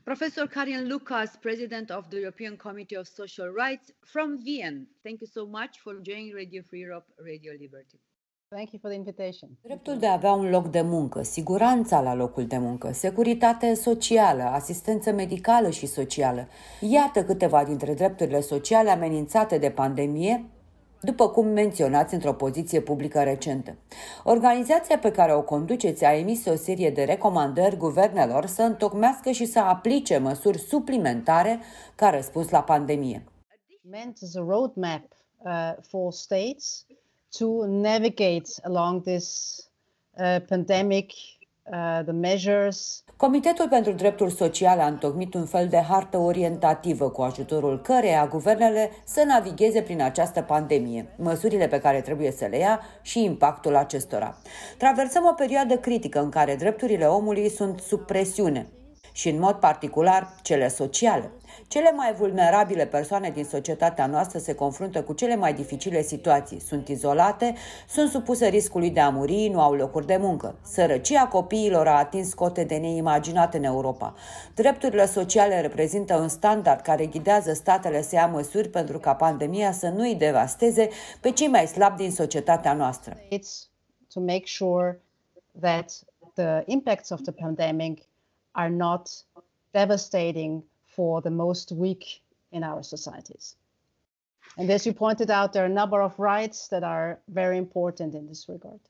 Professor Karin Lukas, President of the European Committee of Social Rights from Vienna. Thank you so much for joining Radio Free Europe, Radio Liberty. Thank you for the invitation. Dreptul de a avea un loc de muncă, siguranța la locul de muncă, securitate socială, asistență medicală și socială. Iată câteva dintre drepturile sociale amenințate de pandemie, după cum menționați într-o poziție publică recentă. Organizația pe care o conduceți a emis o serie de recomandări guvernelor să întocmească și să aplice măsuri suplimentare ca răspuns la pandemie. Meant as a roadmap for states to navigate along this pandemic, the measures. Comitetul pentru Drepturi Sociale a întocmit un fel de hartă orientativă cu ajutorul căreia guvernele să navigheze prin această pandemie, măsurile pe care trebuie să le ia și impactul acestora. Traversăm o perioadă critică în care drepturile omului sunt sub presiune și, în mod particular, cele sociale. Cele mai vulnerabile persoane din societatea noastră se confruntă cu cele mai dificile situații. Sunt izolate, sunt supuse riscului de a muri, nu au locuri de muncă. Sărăcia copiilor a atins cote de neimaginate în Europa. Drepturile sociale reprezintă un standard care ghidează statele să ia măsuri pentru ca pandemia să nu îi devasteze pe cei mai slabi din societatea noastră. To make sure that the impacts of the pandemic are not devastating for the most weak in our societies. And as you pointed out, there are a number of rights that are very important in this regard.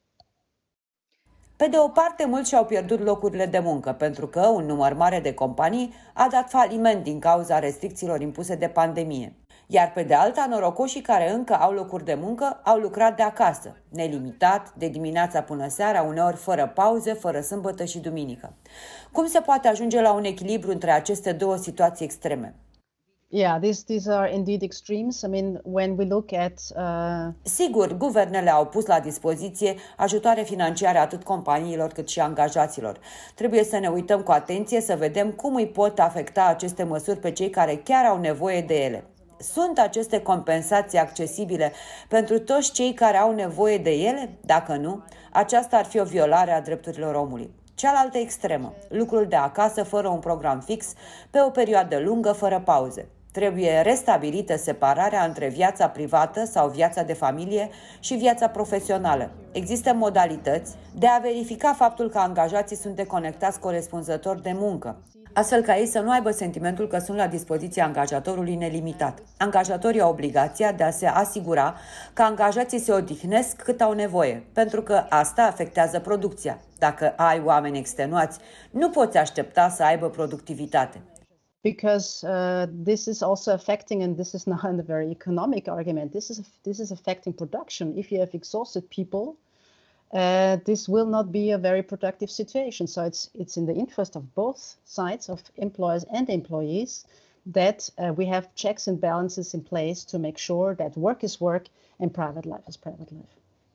Pe de o parte, mulți și-au pierdut locurile de muncă, pentru că un număr mare de companii a dat faliment din cauza restricțiilor impuse de pandemie. Iar pe de alta, norocoșii care încă au locuri de muncă au lucrat de acasă, nelimitat, de dimineața până seara, uneori fără pauze, fără sâmbătă și duminică. Cum se poate ajunge la un echilibru între aceste două situații extreme? Yeah, these are indeed extremes. I mean, when we look at Sigur, guvernele au pus la dispoziție ajutoare financiare atât companiilor cât și angajaților. Trebuie să ne uităm cu atenție să vedem cum îi pot afecta aceste măsuri pe cei care chiar au nevoie de ele. Sunt aceste compensații accesibile pentru toți cei care au nevoie de ele? Dacă nu, aceasta ar fi o violare a drepturilor omului. Cealaltă extremă, lucrul de acasă fără un program fix, pe o perioadă lungă, fără pauze. Trebuie restabilită separarea între viața privată sau viața de familie și viața profesională. Există modalități de a verifica faptul că angajații sunt deconectați corespunzător de muncă, astfel ca ei să nu aibă sentimentul că sunt la dispoziția angajatorului nelimitat. Angajatorii au obligația de a se asigura că angajații se odihnesc cât au nevoie, pentru că asta afectează producția. Dacă ai oameni extenuați, nu poți aștepta să aibă productivitate. Because this is also affecting, and this is now a very economic argument, this is affecting production. If you have exhausted people, this will not be a very productive situation. So it's in the interest of both sides, of employers and employees, that we have checks and balances in place to make sure that work is work and private life is private life.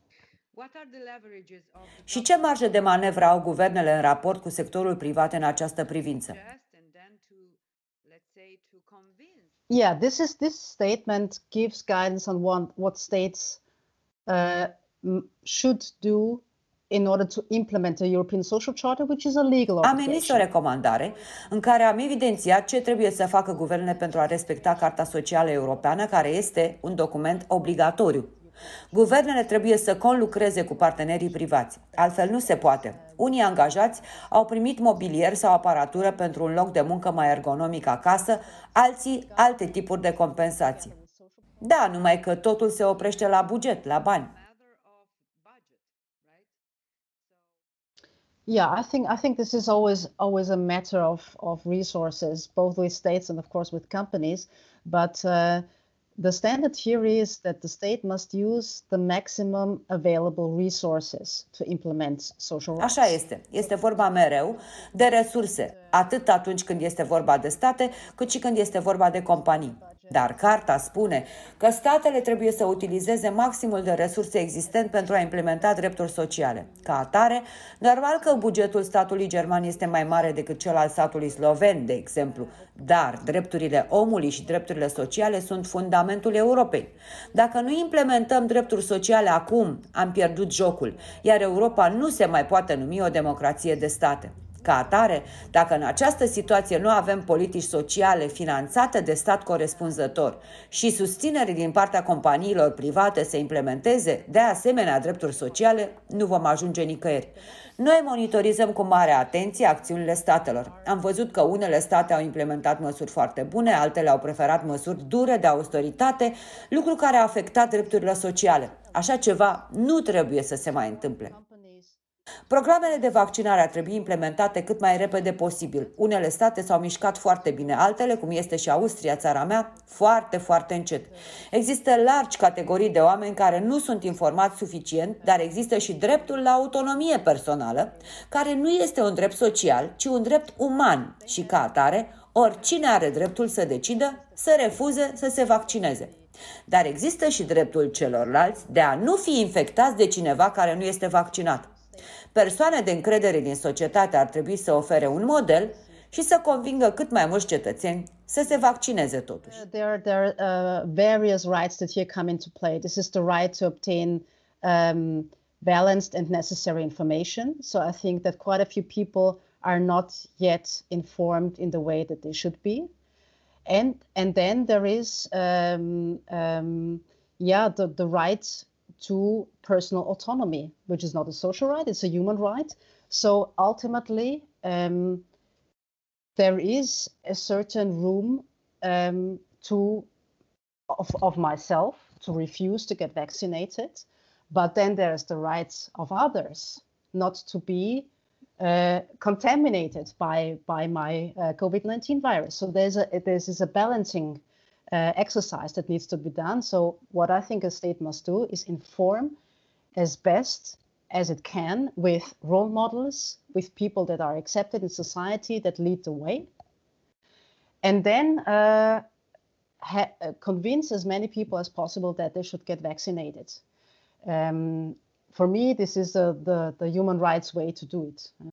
Și ce marjă de manevră au guvernele în raport cu sectorul privat în această privință? Yeah, this statement gives guidance on what states should do in order to implement the European Social Charter, which is a legal obligation. Am emis o recomandare în care am evidențiat ce trebuie să facă guvernele pentru a respecta Carta Socială Europeană, care este un document obligatoriu. Guvernele trebuie să conlucreze cu partenerii privați, altfel nu se poate. Unii angajați au primit mobilier sau aparatură pentru un loc de muncă mai ergonomic acasă, alții alte tipuri de compensații. Da, numai că totul se oprește la buget, la bani. Yeah, I think this is always a matter of resources, both with states and of course with companies, but the standard here is that the state must use the maximum available resources to implement social rights. Așa este. Este vorba mereu de resurse, atât atunci când este vorba de state, cât și când este vorba de companii. Dar Carta spune că statele trebuie să utilizeze maximul de resurse existent pentru a implementa drepturi sociale. Ca atare, normal că bugetul statului german este mai mare decât cel al statului sloven, de exemplu, dar drepturile omului și drepturile sociale sunt fundamentul Europei. Dacă nu implementăm drepturi sociale acum, am pierdut jocul, iar Europa nu se mai poate numi o democrație de state. Ca atare, dacă în această situație nu avem politici sociale finanțate de stat corespunzător și susținere din partea companiilor private să implementeze de asemenea drepturi sociale, nu vom ajunge nicăieri. Noi monitorizăm cu mare atenție acțiunile statelor. Am văzut că unele state au implementat măsuri foarte bune, altele au preferat măsuri dure de austeritate, lucru care a afectat drepturile sociale. Așa ceva nu trebuie să se mai întâmple. Programele de vaccinare ar trebui implementate cât mai repede posibil. Unele state s-au mișcat foarte bine, altele, cum este și Austria, țara mea, foarte, foarte încet. Există largi categorii de oameni care nu sunt informați suficient, dar există și dreptul la autonomie personală, care nu este un drept social, ci un drept uman și, ca atare, oricine are dreptul să decidă să refuze să se vaccineze. Dar există și dreptul celorlalți de a nu fi infectați de cineva care nu este vaccinat. Persoane de încredere din societate ar trebui să ofere un model și să convingă cât mai mulți cetățeni să se vaccineze totuși. There are various rights that here come into play. This is the right to obtain balanced and necessary information. So I think that quite a few people are not yet informed in the way that they should be. And then there is the right to personal autonomy, which is not a social right, it's a human right. So ultimately, there is a certain room of myself to refuse to get vaccinated, but then there's the rights of others not to be contaminated by my COVID-19 virus. So there's a balancing exercise that needs to be done. So what I think a state must do is inform as best as it can with role models, with people that are accepted in society that lead the way, and then convince as many people as possible that they should get vaccinated. For me, this is the human rights way to do it.